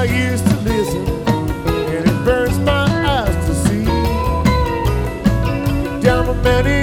my ears to listen, and it burns my eyes to see. Down the many